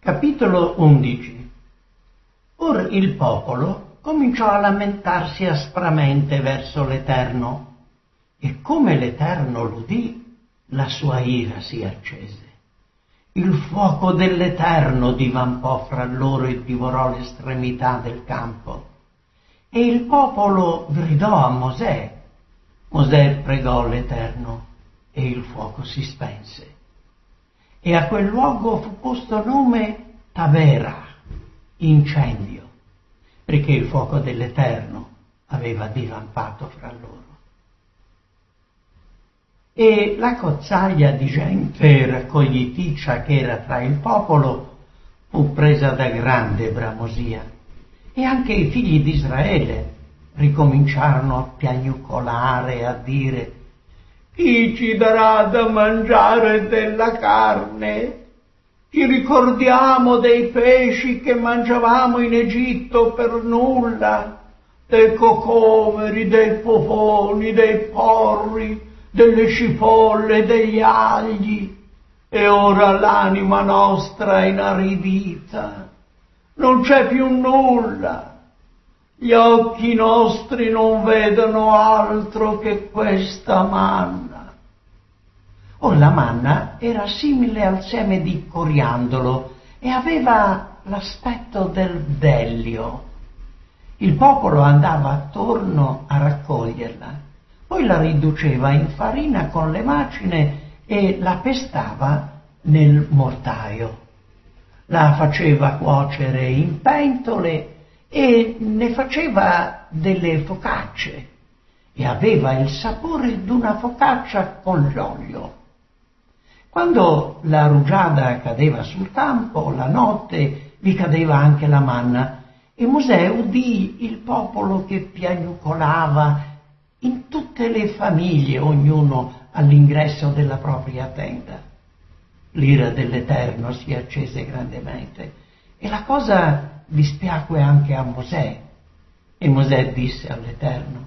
Capitolo 11. Or il popolo cominciò a lamentarsi aspramente verso l'Eterno, e come l'Eterno l'udì, la sua ira si accese. Il fuoco dell'Eterno divampò fra loro e divorò l'estremità del campo. E il popolo gridò a Mosè. Mosè pregò l'Eterno, e il fuoco si spense. E a quel luogo fu posto nome Tavera, incendio, perché il fuoco dell'Eterno aveva divampato fra loro. E la cozzaglia di gente raccogliticcia che era tra il popolo fu presa da grande bramosia, e anche i figli di Israele ricominciarono a piagnucolare e a dire: chi ci darà da mangiare della carne? Ci ricordiamo dei pesci che mangiavamo in Egitto per nulla, dei cocomeri, dei poponi, dei porri, delle cipolle, degli agli, e ora l'anima nostra è inaridita, non c'è più nulla. Gli occhi nostri non vedono altro che questa manna. Or la manna era simile al seme di coriandolo e aveva l'aspetto del bdelio. Il popolo andava attorno a raccoglierla, poi la riduceva in farina con le macine e la pestava nel mortaio. La faceva cuocere in pentole e ne faceva delle focacce, e aveva il sapore d'una focaccia con l'olio. Quando la rugiada cadeva sul campo, la notte vi cadeva anche la manna, e Mosè udì il popolo che piagnucolava in tutte le famiglie, ognuno all'ingresso della propria tenda. L'ira dell'Eterno si accese grandemente, e la cosa dispiacque anche a Mosè. E Mosè disse all'Eterno: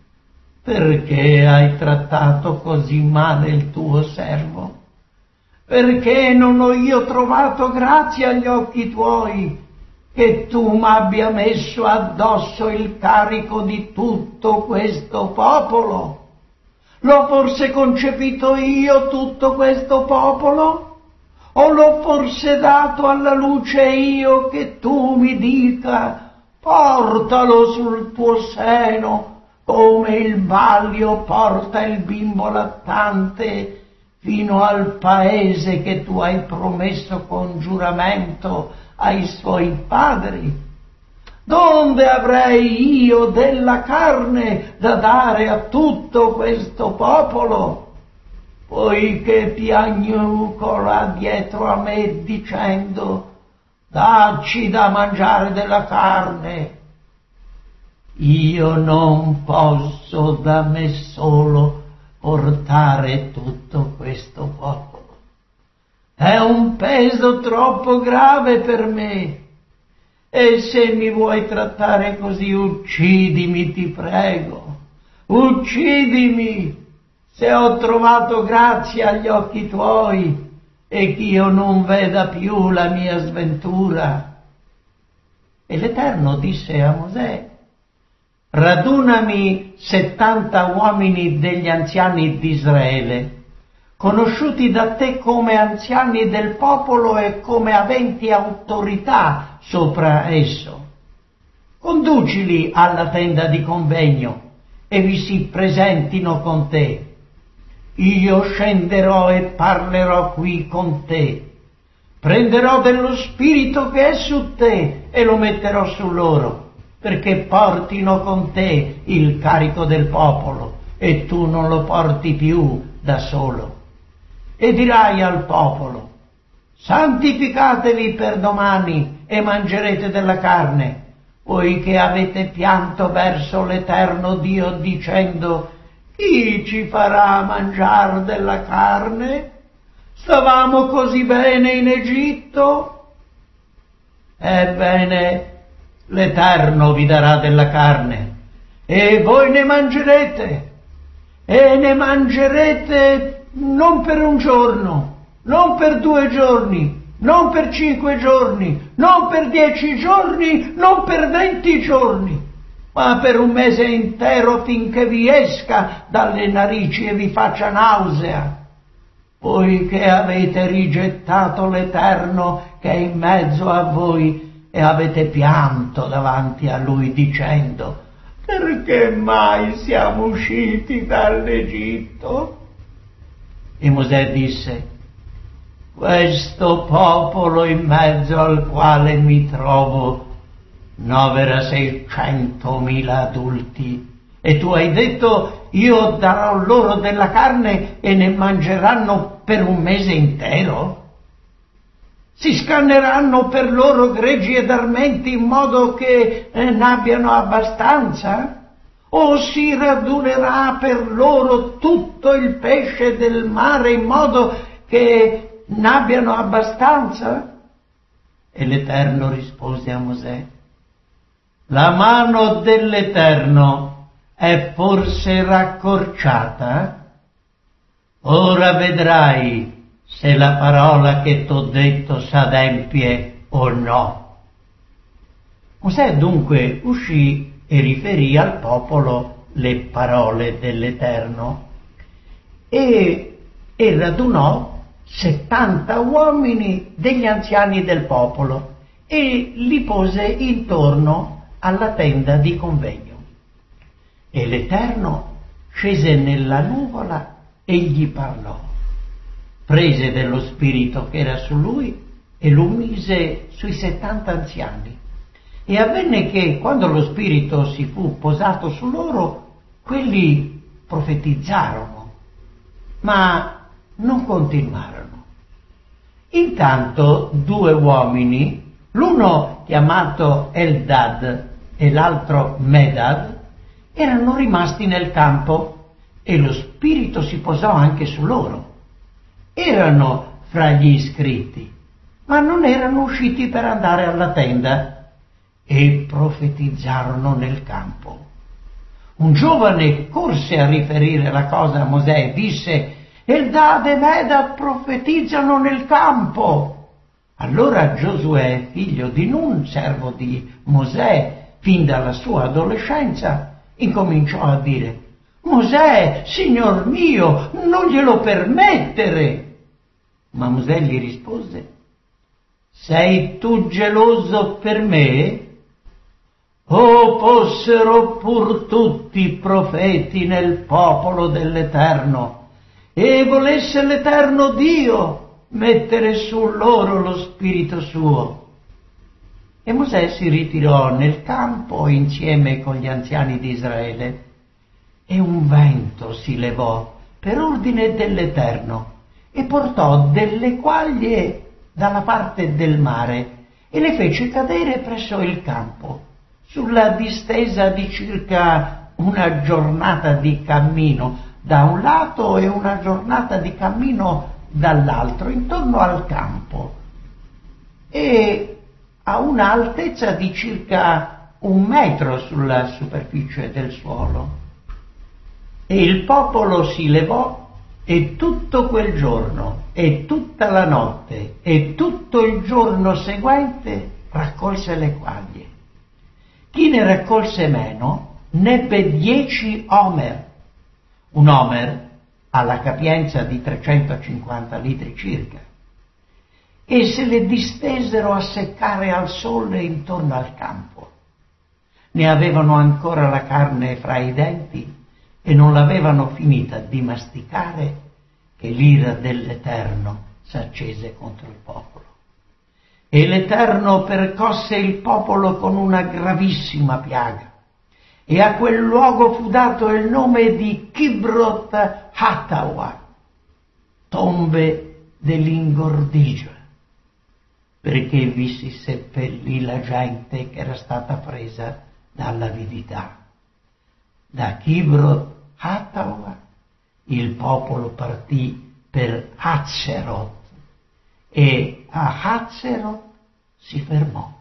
perché hai trattato così male il tuo servo? Perché non ho io trovato grazia agli occhi tuoi, che tu m'abbia messo addosso il carico di tutto questo popolo? L'ho forse concepito io tutto questo popolo? O l'ho forse dato alla luce io, che tu mi dica: portalo sul tuo seno, come il ballio porta il bimbo lattante, fino al paese che tu hai promesso con giuramento ai suoi padri? Donde avrei io della carne da dare a tutto questo popolo? Poiché piagnucola dietro a me dicendo: dacci da mangiare della carne. Io non posso da me solo portare tutto questo popolo. È un peso troppo grave per me. E se mi vuoi trattare così, uccidimi, ti prego. Uccidimi, se ho trovato grazia agli occhi tuoi, e ch'io non veda più la mia sventura. E l'Eterno disse a Mosè: radunami 70 uomini degli anziani d'Israele, conosciuti da te come anziani del popolo e come aventi autorità sopra esso. Conducili alla tenda di convegno e vi si presentino con te. Io scenderò e parlerò qui con te. Prenderò dello spirito che è su te e lo metterò su loro, perché portino con te il carico del popolo, e tu non lo porti più da solo. E dirai al popolo: santificatevi per domani e mangerete della carne, poiché avete pianto verso l'Eterno Dio dicendo: chi ci farà mangiar della carne? Stavamo così bene in Egitto? Ebbene, l'Eterno vi darà della carne, e voi ne mangerete, e ne mangerete non per un giorno, non per 2 giorni, non per 5 giorni, non per 10 giorni, non per 20 giorni, ma per un mese intero finché vi esca dalle narici e vi faccia nausea, poiché avete rigettato l'Eterno che è in mezzo a voi e avete pianto davanti a Lui dicendo: perché mai siamo usciti dall'Egitto? E Mosè disse: questo popolo in mezzo al quale mi trovo novera 600.000 adulti, e tu hai detto: io darò loro della carne e ne mangeranno per un mese intero? Si scanneranno per loro greggi ed armenti in modo che n'abbiano abbastanza? O si radunerà per loro tutto il pesce del mare in modo che n'abbiano abbastanza? E l'Eterno rispose a Mosè: la mano dell'Eterno è forse raccorciata? Ora vedrai se la parola che t'ho detto s'adempie o no. Mosè dunque uscì e riferì al popolo le parole dell'Eterno e radunò 70 uomini degli anziani del popolo e li pose intorno alla tenda di convegno. E l'Eterno scese nella nuvola e gli parlò. Prese dello spirito che era su lui e lo mise sui 70 anziani. E avvenne che quando lo spirito si fu posato su loro, quelli profetizzarono, ma non continuarono. Intanto 2 uomini, l'uno chiamato Eldad e l'altro Medad, erano rimasti nel campo e lo spirito si posò anche su loro. Erano fra gli iscritti, ma non erano usciti per andare alla tenda, e profetizzarono nel campo. Un giovane corse a riferire la cosa a Mosè e disse: Eldad e Medad profetizzano nel campo. Allora Giosuè, figlio di Nun, servo di Mosè, fin dalla sua adolescenza, incominciò a dire: Mosè, signor mio, non glielo permettere. Ma Mosè gli rispose: sei tu geloso per me? Oh, fossero pur tutti profeti nel popolo dell'Eterno, e volesse l'Eterno Dio mettere su loro lo spirito suo. E Mosè si ritirò nel campo insieme con gli anziani di Israele, e un vento si levò per ordine dell'Eterno e portò delle quaglie dalla parte del mare e le fece cadere presso il campo, sulla distesa di circa una giornata di cammino da un lato e una giornata di cammino dall'altro, intorno al campo, e a un'altezza di circa 1 metro sulla superficie del suolo. E il popolo si levò e tutto quel giorno e tutta la notte e tutto il giorno seguente raccolse le quaglie. Chi ne raccolse meno n'ebbe 10 omer. Un omer ha la capienza di 350 litri circa. E se le distesero a seccare al sole intorno al campo. Ne avevano ancora la carne fra i denti e non l'avevano finita di masticare che l'ira dell'Eterno s'accese contro il popolo. E l'Eterno percosse il popolo con una gravissima piaga, e a quel luogo fu dato il nome di Kibrot Hattawa, tombe dell'ingordigia, perché vi si seppellì la gente che era stata presa dall'avidità. Da Kibrot Hattawa il popolo partì per Hatzerot e a Hatzerot si fermò.